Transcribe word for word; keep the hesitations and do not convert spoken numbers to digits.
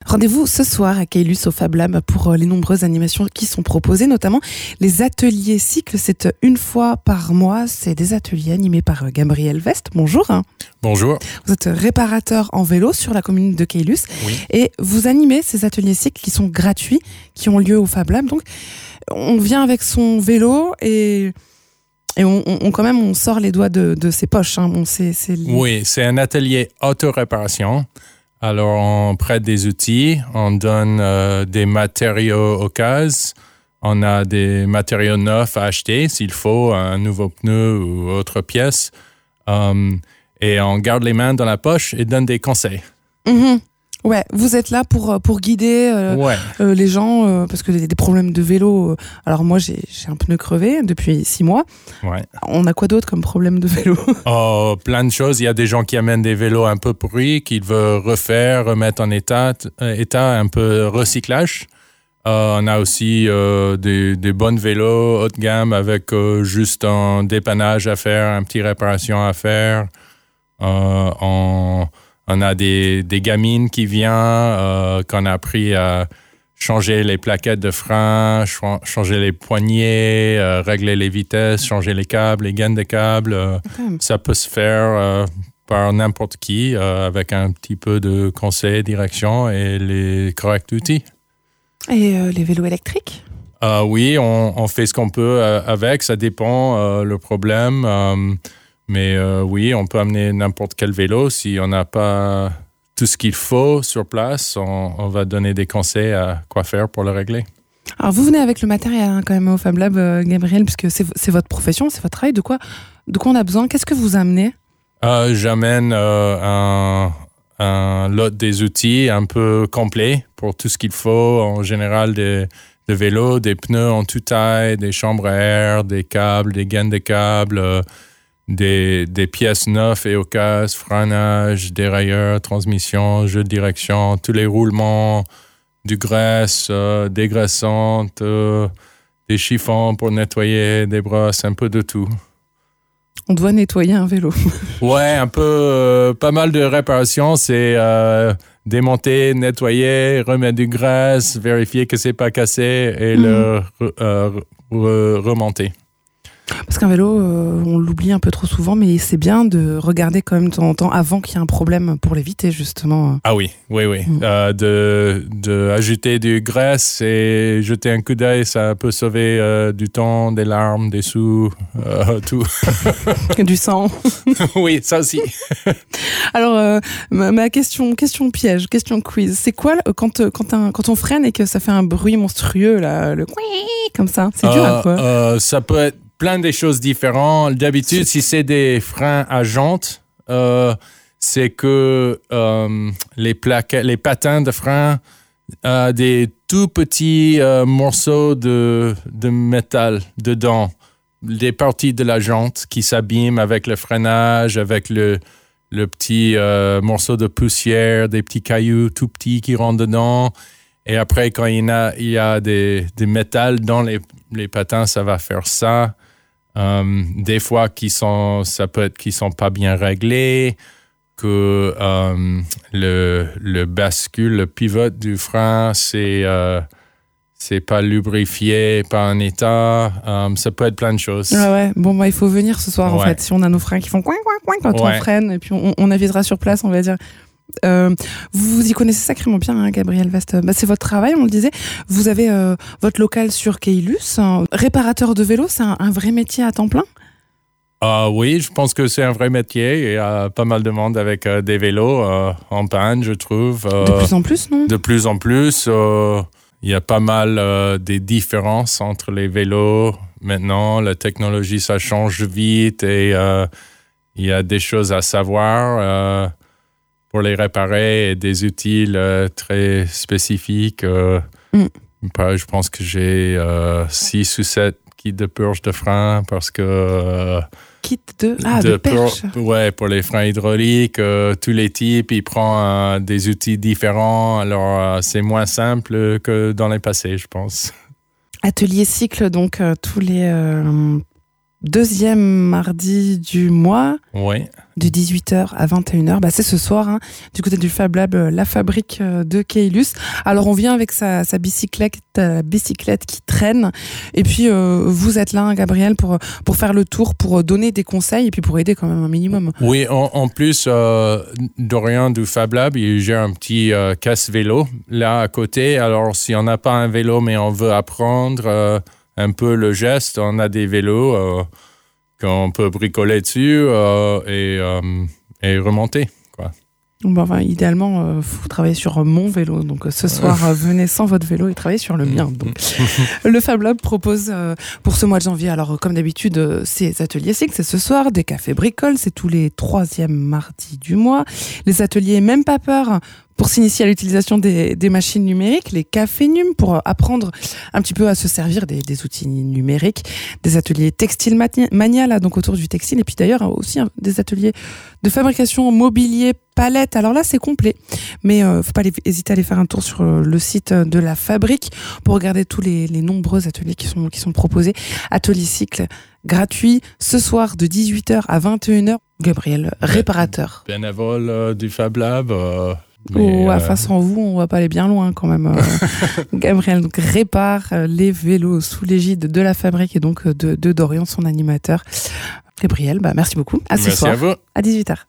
Rendez-vous ce soir à Caylus au Fab Lab pour les nombreuses animations qui sont proposées, notamment les ateliers cycles. C'est une fois par mois. C'est des ateliers animés par Gabriel Vest. Bonjour. Bonjour. Vous êtes réparateur en vélo sur la commune de Caylus. Oui. Et vous animez ces ateliers cycles qui sont gratuits, qui ont lieu au Fab Lab. Donc, on vient avec son vélo et... Et on, on, on, quand même, on sort les doigts de, de ses poches. Hein. Bon, c'est, c'est... Oui, c'est un atelier auto-réparation. Alors, on prête des outils, on donne euh, des matériaux occasions, on a des matériaux neufs à acheter s'il faut, un nouveau pneu ou autre pièce. Um, et on garde les mains dans la poche et donne des conseils. Mmh. Ouais, vous êtes là pour pour guider euh, ouais. euh, les gens euh, parce que des, des problèmes de vélo. Euh, alors moi j'ai j'ai un pneu crevé depuis six mois. Ouais. On a quoi d'autre comme problème de vélo? Oh, plein de choses. Il y a des gens qui amènent des vélos un peu pourris qu'ils veulent refaire, remettre en état, euh, état un peu recyclage. Euh, on a aussi euh, des des bons vélos haut de gamme avec euh, juste un dépannage à faire, un petit réparation à faire. Euh, on On a des, des gamines qui viennent, euh, qu'on a appris à changer les plaquettes de frein, ch- changer les poignées, euh, régler les vitesses, changer les câbles, les gaines de câbles. Euh, okay. Ça peut se faire euh, par n'importe qui euh, avec un petit peu de conseil, direction et les corrects outils. Et euh, les vélos électriques? Euh, oui, on, on fait ce qu'on peut euh, avec. Ça dépend euh, le problème. Euh, Mais euh, oui, on peut amener n'importe quel vélo. Si on n'a pas tout ce qu'il faut sur place, on, on va donner des conseils à quoi faire pour le régler. Alors vous venez avec le matériel hein, quand même au Fab Lab, euh, Gabriel, puisque c'est, c'est votre profession, c'est votre travail. De quoi, de quoi on a besoin? Qu'est-ce que vous amenez? euh, J'amène euh, un, un lot des outils un peu complet pour tout ce qu'il faut. En général, des, des vélos, des pneus en toute taille, des chambres à air, des câbles, des gaines de câbles, euh, Des, des pièces neuves et occasions, freinage, dérailleur, transmission, jeu de direction, tous les roulements, du graisse, euh, dégraissante, euh, des chiffons pour nettoyer, des brosses, un peu de tout. On doit nettoyer un vélo. Ouais, un peu, euh, pas mal de réparations, c'est euh, démonter, nettoyer, remettre du graisse, vérifier que c'est pas cassé et mmh. le euh, re- remonter. Parce qu'un vélo, euh, on l'oublie un peu trop souvent, mais c'est bien de regarder quand même de temps en temps avant qu'il y ait un problème pour l'éviter, justement. Ah oui, oui, oui. Mmh. Euh, de, de ajouter du graisse et jeter un coup d'œil, ça peut sauver euh, du temps, des larmes, des sous, euh, tout. Du sang. Oui, ça aussi. Alors, euh, ma, ma question, question piège, question quiz. C'est quoi quand, quand, un, quand on freine et que ça fait un bruit monstrueux, là, le comme ça? C'est dur euh, à quoi? euh, Ça peut être plein de choses différentes. D'habitude, si c'est des freins à jantes, euh, c'est que euh, les plaquettes, les patins de frein ont des tout petits euh, morceaux de, de métal dedans, des parties de la jante qui s'abîment avec le freinage, avec le, le petit euh, morceau de poussière, des petits cailloux tout petits qui rentrent dedans. Et après, quand il y a, il y a des, des métals dans les, les patins, ça va faire ça. Um, des fois, qui sont, ça peut être qu'ils sont pas bien réglés, que um, le, le bascule, le pivot du frein, c'est, euh, c'est pas lubrifié, pas en état. Um, ça peut être plein de choses. Ouais, ouais. Bon, bah, il faut venir ce soir, ouais. En fait. Si on a nos freins qui font coin, coin, coin quand ouais. on freine, et puis on, on avisera sur place, on va dire. Euh, vous vous y connaissez sacrément bien, hein, Gabriel Vest. Bah, c'est votre travail, on le disait. Vous avez euh, votre local sur Caylus. Hein. Réparateur de vélo, c'est un, un vrai métier à temps plein? Uh, oui, je pense que c'est un vrai métier. Il y a pas mal de monde avec euh, des vélos euh, en panne, je trouve. Euh, de plus en plus, non? De plus en plus. Euh, il y a pas mal euh, des différences entre les vélos. Maintenant, la technologie, ça change vite et euh, il y a des choses à savoir. Euh, pour les réparer et des outils euh, très spécifiques. Euh, mm. Je pense que j'ai euh, six ou sept kits de purge de frein parce que... Euh, Kit de, ah, de, de perche? Pour, ouais, pour les freins hydrauliques, euh, tous les types, ils prennent euh, des outils différents. Alors, euh, c'est moins simple que dans les passés, je pense. Atelier cycle, donc, euh, tous les... Euh... deuxième mardi du mois. Oui. De dix-huit heures à vingt et une heures. Bah, c'est ce soir, hein, du côté du Fab Lab, la fabrique de Keylus. Alors, on vient avec sa, sa bicyclette, euh, bicyclette qui traîne. Et puis, euh, vous êtes là, hein, Gabriel, pour, pour faire le tour, pour donner des conseils et puis pour aider quand même un minimum. Oui, en, en plus, euh, Dorian du Fab Lab, il gère un petit euh, casse-vélo là à côté. Alors, si on n'a pas un vélo, mais on veut apprendre euh, un peu le geste, on a des vélos euh, qu'on peut bricoler dessus euh, et, euh, et remonter, quoi. Bon, enfin, idéalement, euh, faut travailler sur mon vélo. Donc, euh, ce soir, euh, venez sans votre vélo et travaillez sur le mien. Donc, le Fab Lab propose euh, pour ce mois de janvier, alors euh, comme d'habitude, euh, ces ateliers cycles, c'est ce soir, des cafés bricoles, c'est tous les troisièmes mardis du mois. Les ateliers Même pas peur pour s'initier à l'utilisation des, des machines numériques, les cafés num pour apprendre un petit peu à se servir des, des outils numériques, des ateliers textile mania, là, donc autour du textile, et puis d'ailleurs aussi hein, des ateliers de fabrication mobilier palette. Alors là, c'est complet, mais euh, faut pas les, hésiter à aller faire un tour sur euh, le site de la fabrique pour regarder tous les, les nombreux ateliers qui sont, qui sont proposés. Atelier cycle gratuit ce soir de dix-huit heures à vingt et une heures. Gabriel, réparateur. Bénévole euh, du Fab Lab. Euh... Mais oh, euh... face en vous, on va pas aller bien loin quand même. Euh, Gabriel donc répare euh, les vélos sous l'égide de la fabrique et donc de, de Dorian, son animateur. Gabriel, bah merci beaucoup. À ce merci soir. À vous. À dix-huit heures.